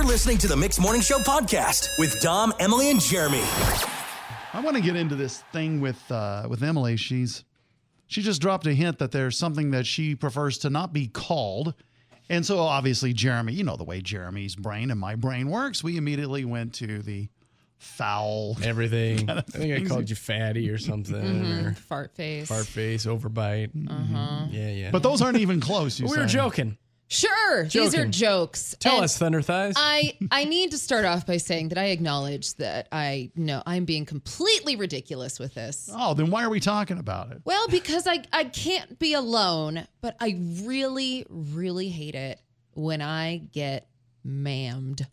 You're listening to the Mixed Morning Show podcast with Dom, Emily, and Jeremy. I want to get into this thing with Emily. She just dropped a hint that there's something that she prefers to not be called. And so obviously Jeremy, you know the way Jeremy's brain and my brain works. We immediately went to the foul everything. I think I called you fatty or something. Or fart face, overbite. Yeah. But those aren't even close. We were joking. Sure, these are jokes. Tell us, Thunder Thighs. I need to start off by saying that I acknowledge that I know I'm being completely ridiculous with this. Oh, then why are we talking about it? Well, because I can't be alone, but I really, really hate it when I get mammed.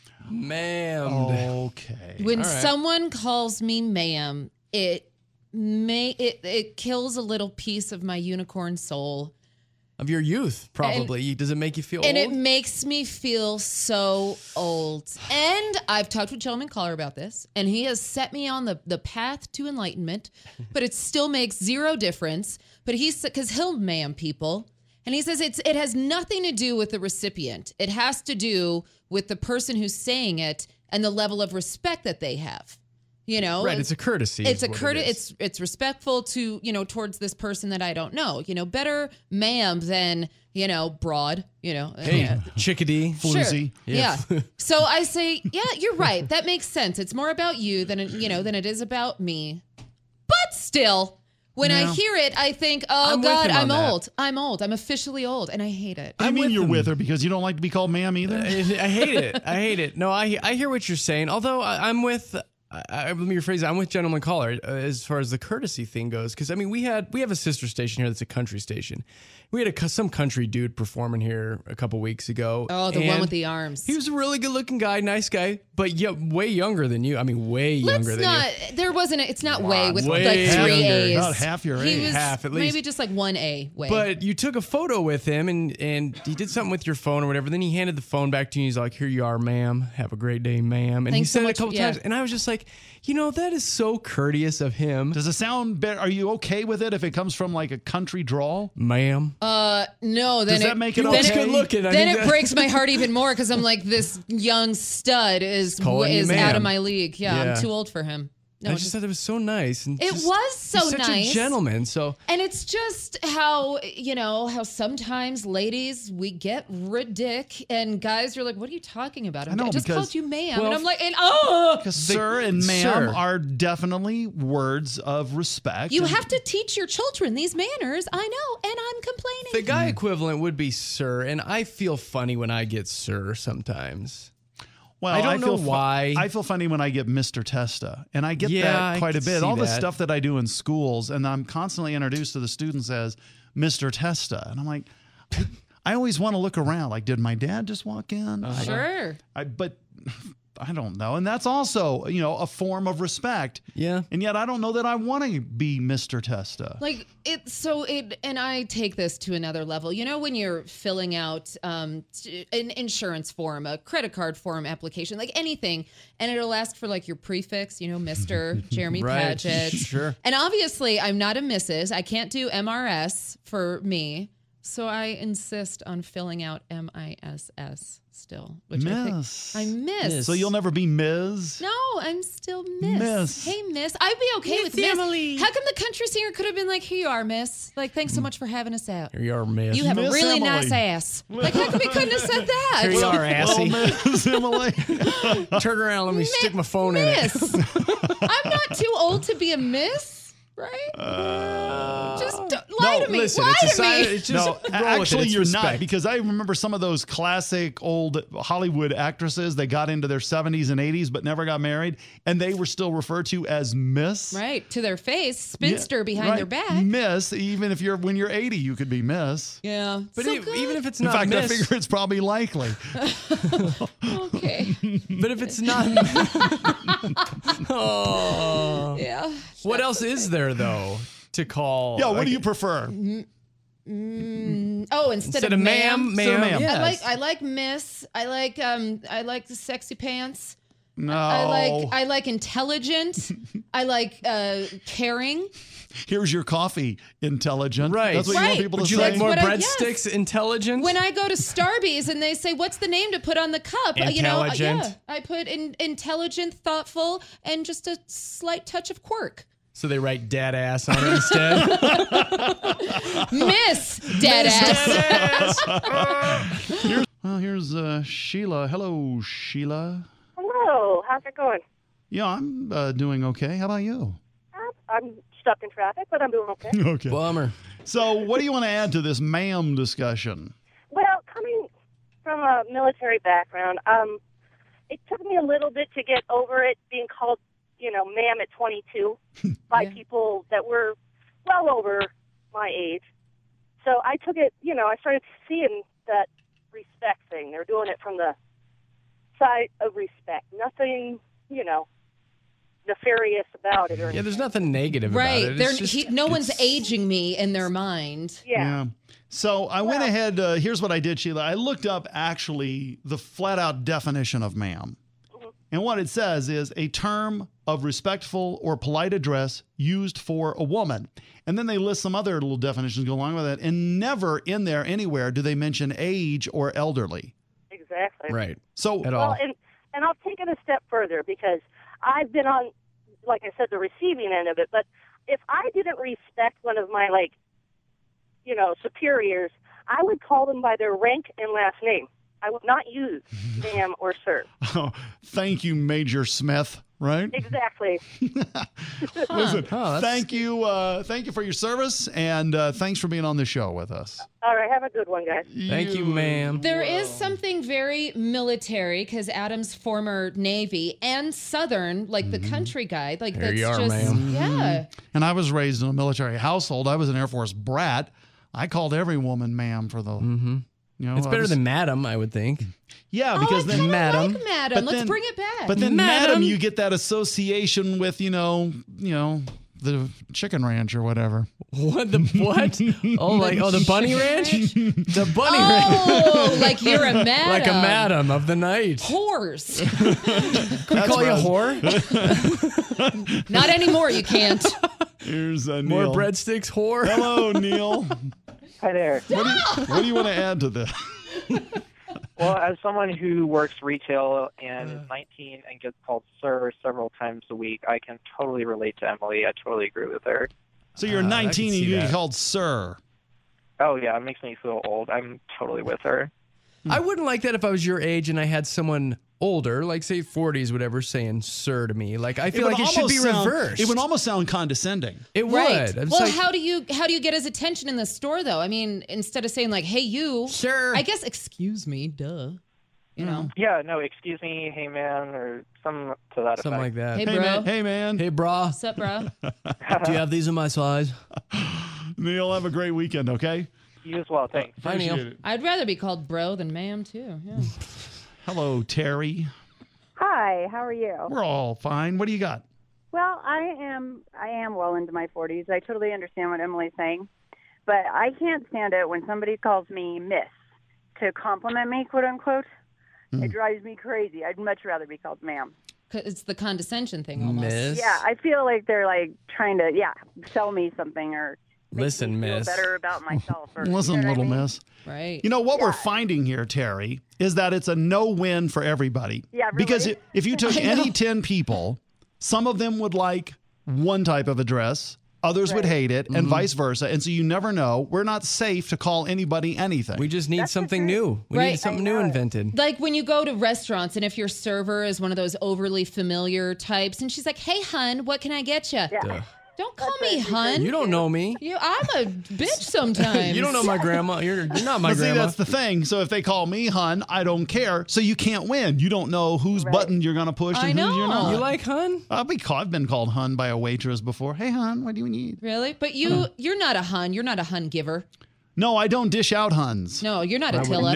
Okay. When someone calls me ma'am, it kills a little piece of my unicorn soul. Of your youth, probably. Does it make you feel old? And it makes me feel so old. And I've talked with Gentleman Caller about this, and he has set me on the path to enlightenment, but it still makes zero difference. But because he'll ma'am people, and he says it has nothing to do with the recipient. It has to do with the person who's saying it and the level of respect that they have. You know, right? It's a courtesy. It's a courtesy. It's respectful to towards this person that I don't know. Better ma'am than broad. Hey, chickadee, floozy. Sure. Yeah. So I say, yeah, you're right. That makes sense. It's more about you than it is about me. But still, when I hear it, I think, oh God, I'm old. I'm old. I'm officially old, and I hate it. I mean, you're with her because you don't like to be called ma'am either. I hate it. No, I hear what you're saying. Although I'm with. Let me rephrase it. I'm with Gentleman Caller as far as the courtesy thing goes. Because, I mean, we have a sister station here that's a country station. We had some country dude performing here a couple weeks ago. Oh, the one with the arms. He was a really good-looking guy, nice guy, but way younger than you. I mean, way younger than you. There wasn't it's not way with way like 3 A's. Not half your age. He was half at least. Maybe just like 1 A way. But you took a photo with him, and he did something with your phone or whatever. Then he handed the phone back to you. He's like, here you are, ma'am. Have a great day, ma'am. And Thanks he said so it much, a couple times. And I was just like, that is so courteous of him. Does it sound better? Are you okay with it if it comes from like a country drawl? Ma'am. No, then does that make it okay? Good looking. Then it breaks my heart even more because I'm like, this young stud is out of my league. Yeah, I'm too old for him. No, I just thought it was so nice. And it was so he's such nice. a gentleman. So, and it's just how sometimes ladies we get ridic and guys are like, "What are you talking about? I just called you ma'am," and I'm like, because sir and ma'am are definitely words of respect. You have to teach your children these manners. I know, and I'm complaining. The guy equivalent would be sir, and I feel funny when I get sir sometimes. Well, I don't know why. I feel funny when I get Mr. Testa, and I get that quite a bit. All the stuff that I do in schools, and I'm constantly introduced to the students as Mr. Testa, and I'm like, I always want to look around. Like, did my dad just walk in? Sure. But I don't know. And that's also, a form of respect. Yeah. And yet I don't know that I want to be Mr. Testa. And I take this to another level. When you're filling out an insurance form, a credit card form application, like anything, and it'll ask for like your prefix, Mr. Jeremy Padgett. Sure. And obviously I'm not a Mrs. I can't do MRS for me. So I insist on filling out MISS still, which Miss. I miss. So you'll never be Ms.? No, I'm still Miss. Hey, Miss. I'd be okay with Emily. Miss. How come the country singer could have been like, here you are, Miss. Like, thanks so much for having us out. Here you are, Miss. You have Miss a really Emily. nice ass. Like, how come we couldn't have said that? Here you are, assy. Miss Emily. Turn around, let me stick my phone in it. Miss. I'm not too old to be a Miss, right? Just lie to me. Listen, lie it's to me. It's just roll with it. Actually, It's you're respect. not, because I remember some of those classic old Hollywood actresses that got into their 70s and 80s but never got married, and they were still referred to as Miss. Right, to their face, spinster behind their back. Miss, even if when you're 80, you could be Miss. Yeah. But So even if it's In not fact, Miss, I figure it's probably likely. Okay. but if it's not, oh, Yeah. what else is there though to call? Yeah, what do you prefer? Oh, instead of ma'am. ma'am. Yes. I like Miss. I like the sexy pants. No. I like intelligent. I like caring. Here's your coffee, intelligent. Right. That's what you want Right. people Would to you say. like more what I- breadsticks? Intelligent? When I go to Starbucks and they say, "What's the name to put on the cup?" Intelligent. I put intelligent, thoughtful, and just a slight touch of quirk. So they write dad ass on it instead. Miss dead ass. Well, here's Sheila. Hello, Sheila. Hello, how's it going? Yeah, I'm doing okay. How about you? I'm stuck in traffic, but I'm doing okay. Okay. Bummer. So, what do you want to add to this ma'am discussion? Well, coming from a military background, it took me a little bit to get over it being called, ma'am at 22 by people that were well over my age. So I took it, I started seeing that respect thing. They're doing it from the side of respect. Nothing, nefarious about it or Yeah, there's nothing negative about Right. it. It's just- No one's aging me in their mind. Yeah. So I went ahead. Here's what I did, Sheila. I looked up actually the flat out definition of ma'am. And what it says is a term of respectful or polite address used for a woman. And then they list some other little definitions go along with it. And never in there anywhere do they mention age or elderly. Exactly. Right. So At all. Well, and I'll take it a step further because I've been on, like I said, the receiving end of it. But if I didn't respect one of my, superiors, I would call them by their rank and last name. I would not use ma'am or sir. thank you, Major Smith. Right? Exactly. Listen, thank you for your service, and thanks for being on the show with us. All right. Have a good one, guys. Thank you, ma'am. There is something very military because Adam's former Navy and Southern, like the country guy, like There that's you are, just ma'am. yeah. And I was raised in a military household. I was an Air Force brat. I called every woman ma'am for the. It's better than madam, I would think. Yeah, Oh, because I then kind of madam. like madam. But Let's then- bring it back. But then, Madam. madam, you get that association with, the chicken ranch or whatever. What the what? The bunny ranch? The bunny ranch. oh, like you're a madam. Like a madam of the night. Whores. Can we call you a whore? Not anymore. You can't. Here's Neil. More breadsticks, whore. Hello, Neil. Hi there. What do you want to add to this? Well, as someone who works retail and is 19 and gets called sir several times a week, I can totally relate to Emily. I totally agree with her. So you're I can 19 and see you get that. called sir. Oh, yeah, it makes me feel old. I'm totally with her. I wouldn't like that if I was your age and I had someone older, like say 40s, whatever, saying sir to me. Like I feel like it should be reversed. It would almost sound condescending. It Right. would. It's Well, like, how do you get his attention in the store though? I mean, instead of saying like, "Hey, you," Sir. I guess, "Excuse me," duh. You know. Yeah, no, excuse me, hey man, or something to that something like effect. that. Hey, Hey, bro. man. Hey, man. Hey, brah, What's up, bro? do you have these in my size? Neil, have a great weekend, okay? You as well, thanks. Hi, Neil. Appreciate it. I'd rather be called bro than ma'am too. Yeah. Hello, Terry. Hi, how are you? We're all fine. What do you got? Well, I am well into my 40s. I totally understand what Emily's saying, but I can't stand it when somebody calls me miss to compliment me, quote unquote. It drives me crazy. I'd much rather be called ma'am. 'Cause it's the condescension thing almost. Miss. Yeah, I feel like they're like trying to sell me something or make Listen, me feel miss. better about myself. Or, Listen, you know what I little mean? miss. Right. You know what we're finding here, Terry, is that it's a no-win for everybody. Yeah, really? Because if you took I know. any 10 people, some of them would like one type of address, others would hate it, and vice versa. And so you never know. We're not safe to call anybody anything. We just need something new. We Right. need something I new know. invented. Like when you go to restaurants and if your server is one of those overly familiar types and she's like, "Hey, hun, what can I get you?" Duh. Don't call me hun. You don't know me. I'm a bitch sometimes. You don't know my grandma. You're not my But see, grandma. that's the thing. So if they call me hun, I don't care. So you can't win. You don't know whose button you're going to push I and who's you're know. not. You like hun? I've been called hun by a waitress before. Hey, hun, what do you need? Really? But you're not a hun. You're not a hun giver. No, I don't dish out huns. No, you're not Attila.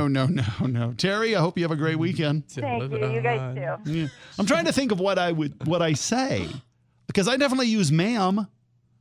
No. Terry, I hope you have a great weekend. Thank you. You guys too. Yeah. I'm trying to think of what I say, because I definitely use ma'am.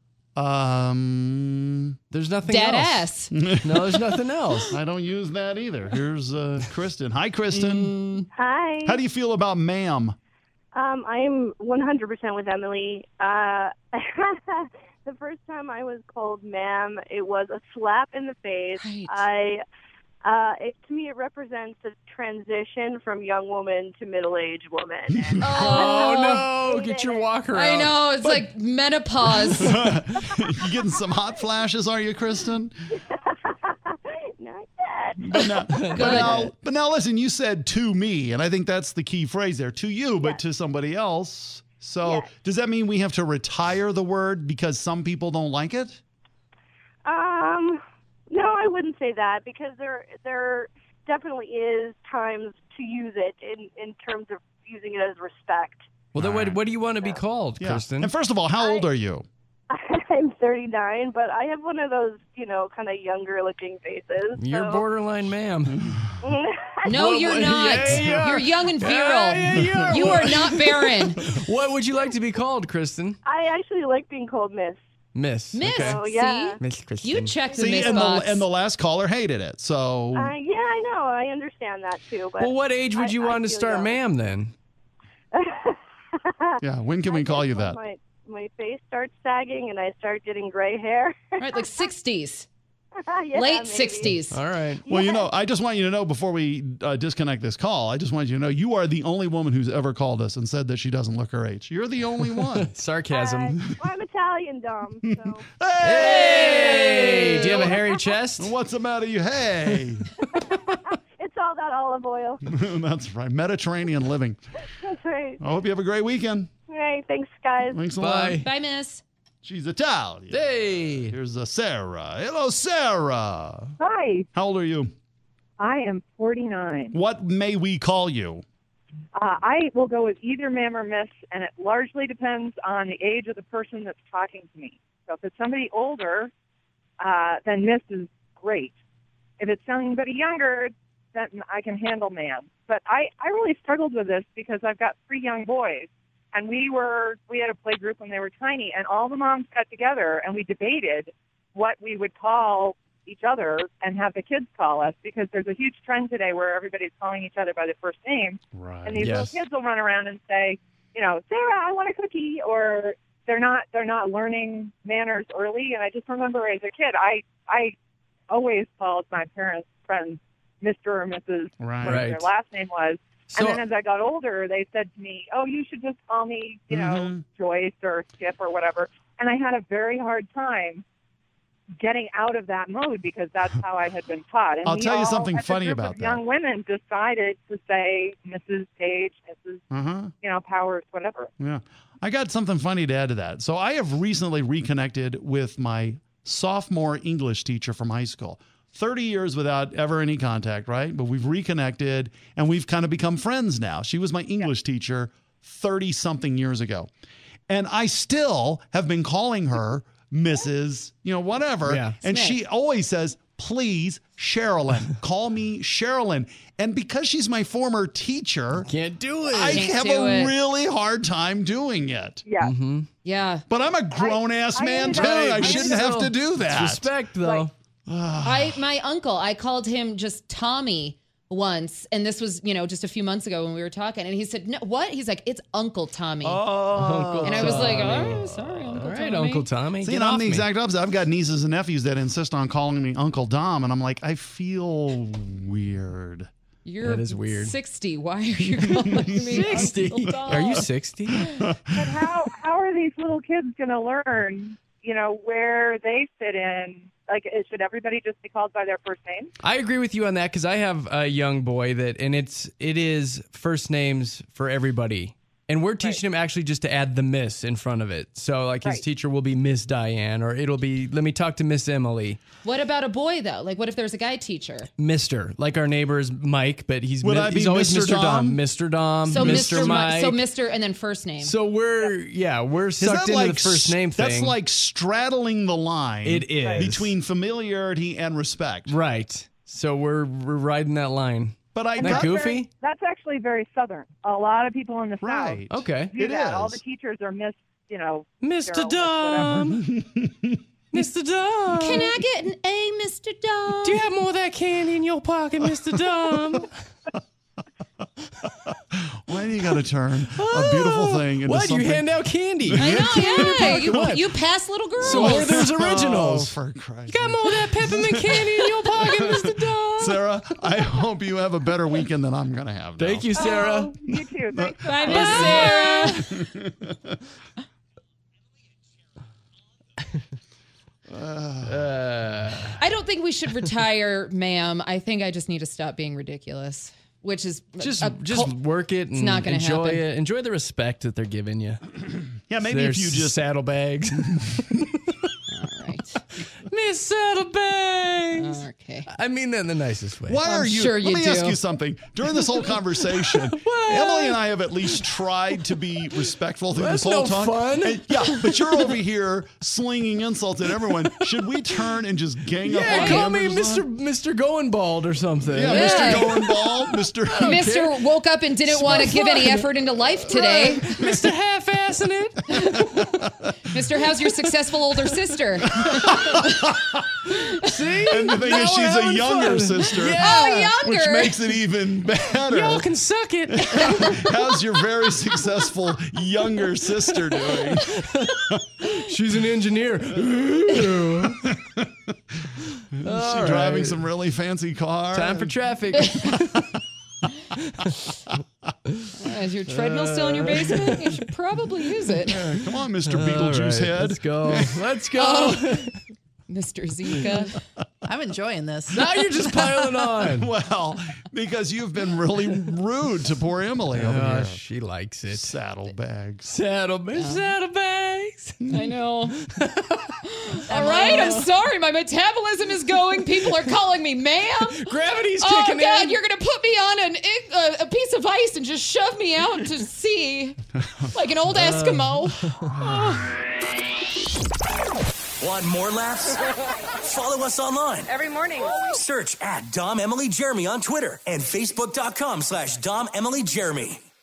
There's nothing Dead else. ass. No, there's nothing else. I don't use that either. Here's Kristen. Hi, Kristen. Hi. How do you feel about ma'am? I am 100% with Emily. The The first time I was called ma'am, it was a slap in the face. Right. To me, it represents a transition from young woman to middle-aged woman. Oh, no. Get your walker out. I know. It's like menopause. You getting some hot flashes, are you, Kristen? Not yet. But now, listen, you said to me, and I think that's the key phrase there. To you, but to somebody else. So does that mean we have to retire the word because some people don't like it? No, I wouldn't say that, because there definitely is times to use it in terms of using it as respect. Well, then what do you want to be called, Kristen? And first of all, how old are you? I'm 39, but I have one of those, kind of younger-looking faces. You're borderline ma'am. No, you're not. Yeah. You're young and virile. You are not barren. What would you like to be called, Kristen? I actually like being called Miss. Miss. Miss. Okay. Oh, yeah. See? Miss Kristen. You checked the See, Miss and box. the last caller hated it. So Yeah, I know. I understand that, too. But Well, what age would you want to feel start young. ma'am then? yeah, when can we call you that? My face starts sagging and I start getting gray hair. Right, like 60s. Yeah, Late maybe. 60s. All right. Well, I just want you to know before we disconnect this call, I just want you to know you are the only woman who's ever called us and said that she doesn't look her age. You're the only one. Sarcasm. Well, I'm Italian, Dom. So. Hey! Do you have a hairy chest? What's the matter, you? Hey! It's all that olive oil. That's right. Mediterranean living. That's right. I hope you have a great weekend. All right. Thanks, guys. Thanks a Bye. lot. Bye, Miss. She's Italian. Hey! Here's Sarah. Hello, Sarah. Hi, How old are you? I am 49. What may we call you? I will go with either ma'am or miss, and it largely depends on the age of the person that's talking to me. So if it's somebody older, then miss is great. If it's somebody younger, then I can handle ma'am. But I really struggled with this because I've got 3 young boys. And we had a play group when they were tiny, and all the moms got together and we debated what we would call each other and have the kids call us, because there's a huge trend today where everybody's calling each other by their first name. Right. And these Yes. little kids will run around and say, Sarah, I want a cookie, or they're not learning manners early. And I just remember as a kid, I always called my parents' friends Mr. or Mrs. Right. whatever their Right. last name was. So, And then as I got older, they said to me, oh, you should just call me, Joyce or Skip or whatever. And I had a very hard time getting out of that mode because that's how I had been taught. And I'll we tell you all, something as a funny group about of that. young women decided to say Mrs. Page, Mrs. Powers, whatever. Yeah. I got something funny to add to that. So I have recently reconnected with my sophomore English teacher from high school. 30 years without ever any contact, right? But we've reconnected and we've kind of become friends now. She was my English teacher 30-something years ago. And I still have been calling her Mrs., whatever. Yeah. And Smith. she always says, please, Sherilyn. Call me Sherilyn. And because she's my former teacher, can't do it. I Can't have do a it. really hard time doing it. Yeah. Yeah. But I'm a grown-ass I man, ended too. up- I I shouldn't ended have up- to do It's that. respect, though. My uncle, I called him just Tommy once, and this was, just a few months ago when we were talking, and he said, "No, what?" He's like, "It's Uncle Tommy." Uncle and I was like, Tommy. "Oh, sorry, Uncle All right, Tommy." Uncle Tommy. See, get and I'm off the me. exact opposite. I've got nieces and nephews that insist on calling me Uncle Dom, and I'm like, I feel weird. You're That is weird. 60. Why are you calling me 60. Uncle Tom? Are you 60? But how are these little kids going to learn, where they fit in? Like, should everybody just be called by their first name? I agree with you on that because I have a young boy and it is first names for everybody. And we're teaching him actually just to add the Miss in front of it. So like his Right. teacher will be Miss Diane, or it'll be, let me talk to Miss Emily. What about a boy though? Like, what if there's a guy teacher? Mr. Like our neighbor's Mike, but he's Would I be he's always Mr. Mr. Dom. Dom? Mr. Dom, So Mr. Mike. So Mr. and then first name. So we're Is sucked that into the first name thing. That's like straddling the line It is. between familiarity and respect. right. So we're riding that line. But I Isn't that got goofy? That's actually very Southern. A lot of people in the right. Okay. South do It that. is. All the teachers are Miss, Mr. Cheryl, Dom. Mr. Dom. Can I get an A, Mr. Dom? Do you have more of that candy in your pocket, Mr. Dom? Why Then you got to turn a beautiful thing into What? something. You hand out candy. I know, yeah. What? You pass little girls. Some Werther's Oh, Originals. for Christ's Got more of that peppermint candy in your pocket, Mr. Dog. Sarah, I hope you have a better weekend than I'm going to have now. Thank you, Sarah. Oh, you too. Thanks. Bye, Miss Sarah. I don't think we should retire, ma'am. I think I just need to stop being ridiculous, which is Just a work it and not gonna enjoy happen. it. Enjoy the respect that they're giving you. Yeah, maybe if you just saddlebags. All right. Miss Saddlebags. Okay. I mean that in the nicest way. Why I'm are you? sure you let me do. ask you something. During this whole conversation, Emily and I have at least tried to be respectful through That's this whole no talk. fun. And- yeah, but you're over here slinging insults at everyone. Should we turn and just gang up Yeah, on call him me or something? Mr. Going Bald or something. Yeah, Yeah. Mr. Going Bald, Mr. Mr. woke up and didn't want to give any fun. effort into life today. Mr. Half-assing it. Mr. How's your successful older sister? See? And the thing Now is, we're she's a having younger fun. sister, Yeah. Oh, which younger. makes it even better. Y'all can suck it. How's your very successful younger sister doing? She's an engineer. Is she driving some really fancy car? Time for traffic. Is your treadmill still in your basement? You should probably use it. Come on, Mr. Beetlejuice head. Let's go. Let's go. Mr. Zika. I'm enjoying this. Now you're just piling on. Well, because you've been really rude to poor Emily over here. She likes it. Saddlebags. Saddlebags. I know. All right, I'm sorry. My metabolism is going. People are calling me ma'am. Gravity's Oh, kicking God, in. you're going to put me on a piece of ice and just shove me out to sea like an old Eskimo. Want more laughs? Follow us online. Every morning. Search at Dom Emily Jeremy on Twitter and Facebook.com/Dom Emily Jeremy.